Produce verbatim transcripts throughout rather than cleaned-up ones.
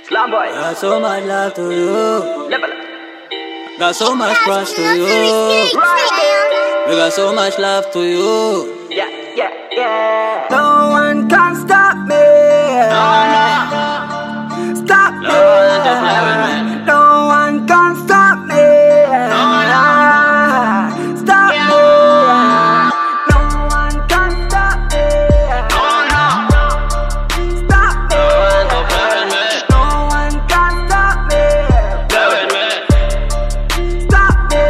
Slam boy. Got so much love to you. Level up. Got so much crush to you. Right. We got so much love to you. Yeah, yeah, yeah. No one can stop me. Stop me. No one can stop me. Stop me. No one can stop me. Stop me. No one can stop me. Stop me.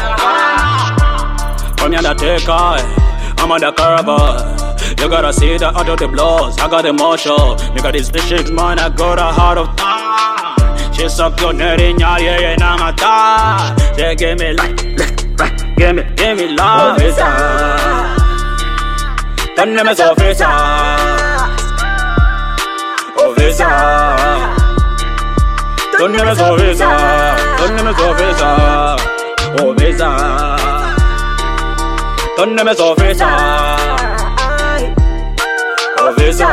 From the undertaker, I'm on the curve. You gotta see the out of the blows. I got emotion. You got this shit, man. I got a heart of time. She suck your nut in your ear and I'm a tie. She give me life, life, give me, give me love. It's a don't let me so face oh visa. Don't let me so visa. Don't let me so visa. Oh visa. Don't let me so visa. Visa,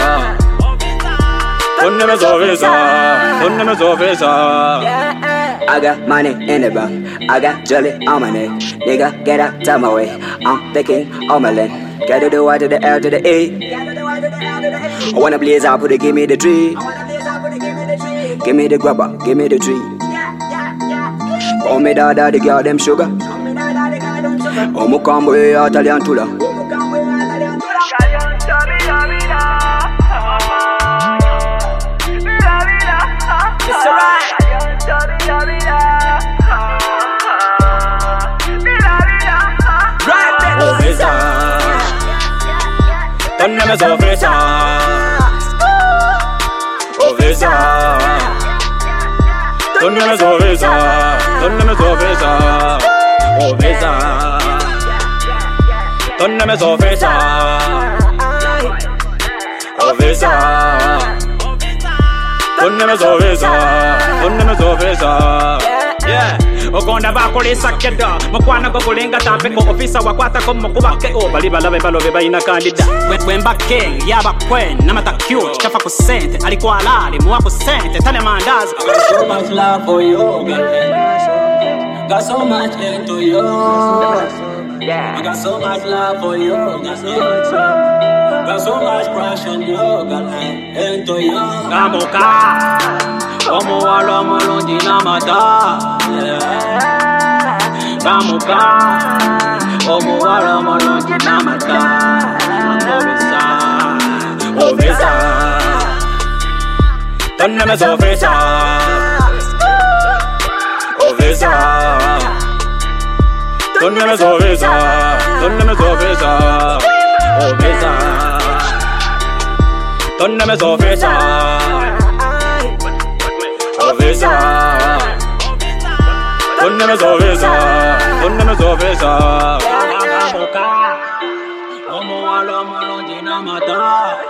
don't never so visa, don't never so visa. I got money in the bank, I got jelly on my neck. Nigga, get out of my way. I'm the king of my land. Gotta do Y to the L to the A. I wanna blaze out, put it, give me the tree. Give me the grubber, give me the tree. Call me dada, the girl them sugar. Oh, my combo, Italian tula. It's alright. Oh visa, don't never so visa. Oh visa, don't never so visa, don't never so visa. Oh visa, don't never so visa. Oh visa, don't never so visa, don't never so visa. Yeah, ogonda bakolesa kedda mukwana gokulinga tampeko ofisa wakwata ko mukubake o bali balabe balobe bayina kandida wemba king yaba kwen namata cute chafa ku sente alikuwa alali muwa ku sente tale mandazi. I got so much love for you, girl. Got so much into you. I got so much love for you, got so much love. Got so much crush on you, girl. Into you. Kamuka, omo walo mulungi namata. Kamuka, omo walo mulungi namata. Obisa, obisa. Don't never so visa. Obisa. Don't never so visa, don't never so visa, oh visa. Don't never so visa, oh visa. Don't never so visa, don't never so visa. Kamuka, omo walo mulungi namata.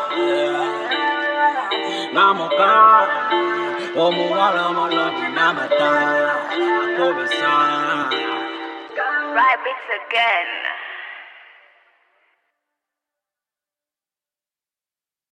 Kamuka, omo walo mulungi namata. Obisa. Right, beats again.